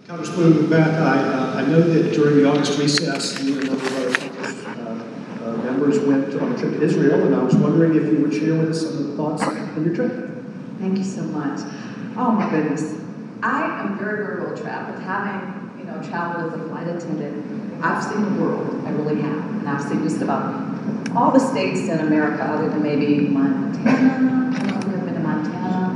Congresswoman Beth, I know that during the August recess, you and a number of other members went on a trip to Israel, and I was wondering if you would share with us some of the thoughts of your trip. Thank you so much. Oh my goodness. I am very, very well traveled. Having, traveled as a flight attendant, I've seen the world. I really have. And I've seen just about all the states in America other than maybe Montana. I don't know if I've been to Montana.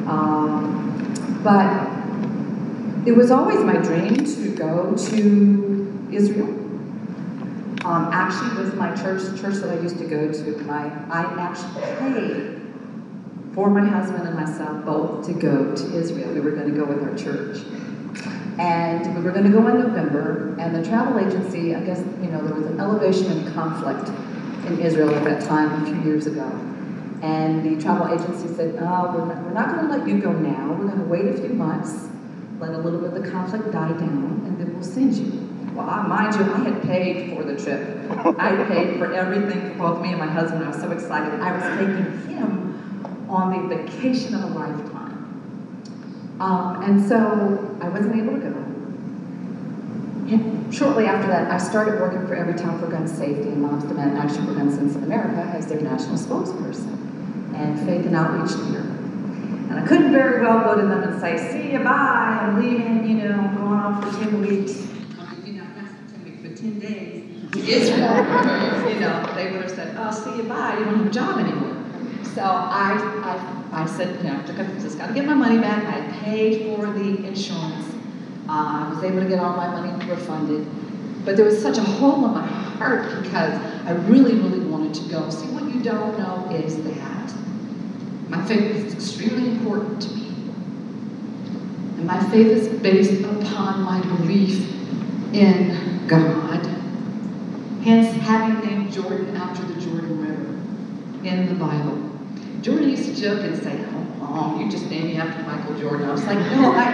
But it was always my dream to go to Israel. Actually, with my church that I used to go to, I actually paid for my husband and myself both to go to Israel. We were going to go with our church. And we were going to go in November, and the travel agency, I guess, there was an elevation in conflict in Israel at that time a few years ago. And the travel agency said, we're not going to let you go now. We're going to wait a few months, let a little bit of the conflict die down, and then we'll send you. Well, mind you, I had paid for the trip. I had paid for everything for both me and my husband. I was so excited. I was taking him on the vacation of a lifetime. And so I wasn't able to go. And shortly after that, I started working for Everytown for Gun Safety and Moms Demand Action for Gun Sense in America as their national spokesperson and faith and outreach leader. And I couldn't very well go to them and say, see you, bye, I'm leaving, I'm going off for 10 weeks. Not 10 weeks, but 10 days to Israel. They would have said, oh, see you, bye, you don't have a job anymore. So I said, I just got to get my money back. I had paid for the insurance. I was able to get all my money refunded. But there was such a hole in my heart because I really, really wanted to go. See, what you don't know is that my faith is extremely important to me. And my faith is based upon my belief in God. Hence, having named Jordan after the Jordan River in the Bible. Jordan used to joke and say, oh, you just named me after Michael Jordan. I was like, no, I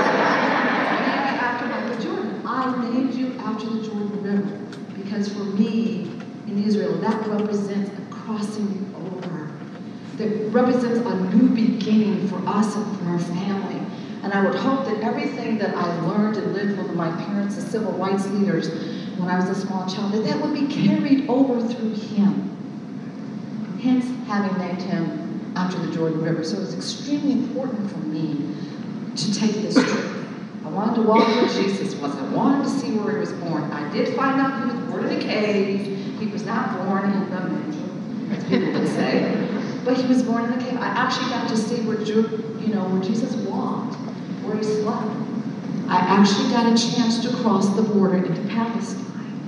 can't. After Michael Jordan. I named you after the Jordan River because for me, in Israel, that represents a crossing over. That represents a new beginning for us and for our family. And I would hope that everything that I learned and lived with my parents as civil rights leaders when I was a small child, that would be carried over through him. Hence, having named him after the Jordan River. So it was extremely important for me to take this trip. I wanted to walk where Jesus was. I wanted to see where he was born. I did find out he was born in a cave. He was not born in the manger, as people would say. But he was born in a cave. I actually got to see where Jesus walked, where he slept. I actually got a chance to cross the border into Palestine.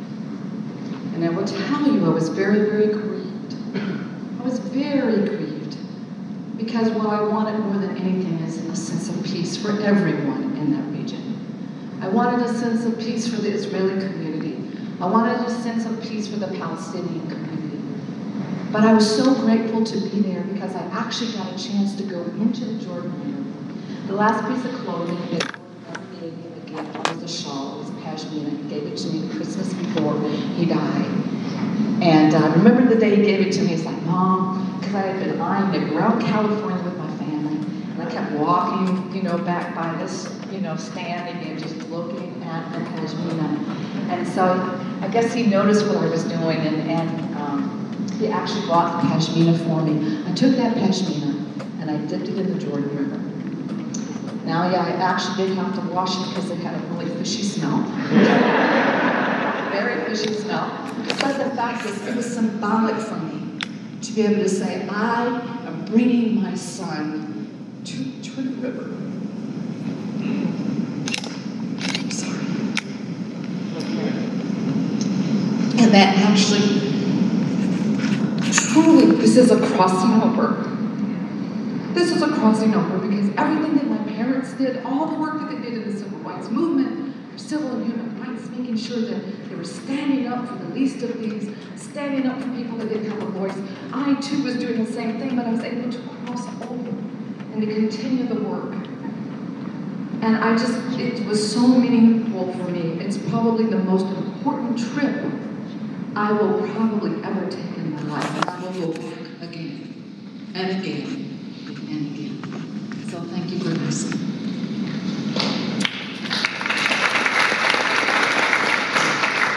And I will tell you, I was very, very grieved. I was very grieved because what I wanted more than anything is a sense of peace for everyone in that region. I wanted a sense of peace for the Israeli community. I wanted a sense of peace for the Palestinian community. But I was so grateful to be there because I actually got a chance to go into the Jordan River. The last piece of clothing that God gave me a gift was a shawl. It was pashmina. He gave it to me the Christmas before he died. And I remember the day he gave it to me. It's like, Mom, because I had been eyeing it around California with my family. And I kept walking, back by this, standing and just looking at the pashmina. And so I guess he noticed what I was doing and he actually bought the pashmina for me. I took that pashmina and I dipped it in the Jordan River. Now, I actually did have to wash it because it had a really fishy smell. Very fishy smell. But the fact is, it was symbolic for me to be able to say, I am bringing my son to the Jordan River. I'm sorry. And that actually, truly, this is a crossing over. This is a crossing over because everything that my parents did, all the work that they did in the civil rights movement, for civil and human rights, making sure that they were standing up for the least of these, standing up for people that didn't have a voice. I too was doing the same thing, but I was able to cross over and to continue the work. And it was so meaningful for me. It's probably the most important trip I will probably ever take in my life. And I will go back again and again and again. So thank you for listening.